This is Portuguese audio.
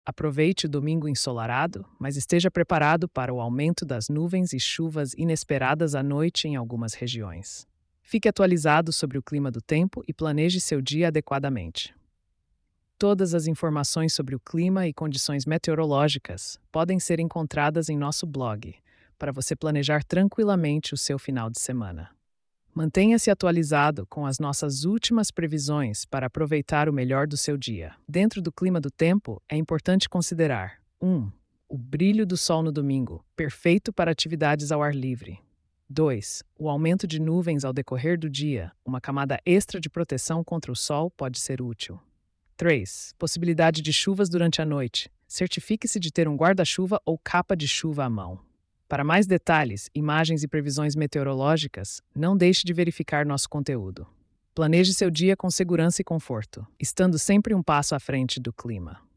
Aproveite o domingo ensolarado, mas esteja preparado para o aumento das nuvens e chuvas inesperadas à noite em algumas regiões. Fique atualizado sobre o clima do tempo e planeje seu dia adequadamente. Todas as informações sobre o clima e condições meteorológicas podem ser encontradas em nosso blog, para você planejar tranquilamente o seu final de semana. Mantenha-se atualizado com as nossas últimas previsões para aproveitar o melhor do seu dia. Dentro do clima do tempo, é importante considerar: 1. O brilho do sol no domingo, perfeito para atividades ao ar livre. 2. O aumento de nuvens ao decorrer do dia, uma camada extra de proteção contra o sol pode ser útil. 3. Possibilidade de chuvas durante a noite. Certifique-se de ter um guarda-chuva ou capa de chuva à mão. Para mais detalhes, imagens e previsões meteorológicas, não deixe de verificar nosso conteúdo. Planeje seu dia com segurança e conforto, estando sempre um passo à frente do clima.